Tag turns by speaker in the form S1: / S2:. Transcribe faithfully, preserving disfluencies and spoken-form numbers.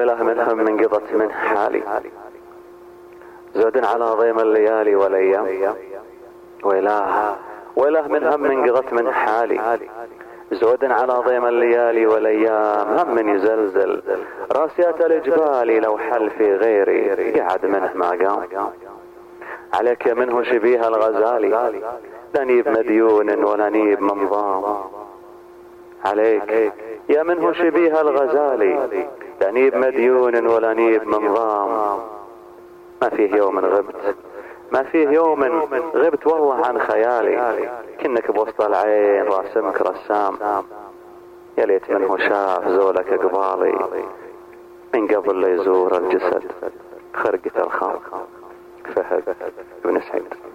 S1: ويله من هم انقضت من حالي، زود على ضيم الليالي والايام، ويله ويله من هم انقضت من حالي، زود على ضيم الليالي والايام، هم يزلزل راسيات الجبال لو حل في غيري قعد منه ما قام. عليك يا منه شبيه الغزالي، لا نيب مديون ولا نيب منظام. عليك يا منه شبيه الغزالي، لا نيب مديون ولا نيب منظام. ما فيه يوم غبت ما فيه يوم غبت والله عن خيالي، كنك بوسط العين راسمك رسام. يا ليت منه شاف زولك قبالي من قبل لا يزور الجسد خرقة الخام. فهد بن سعيد.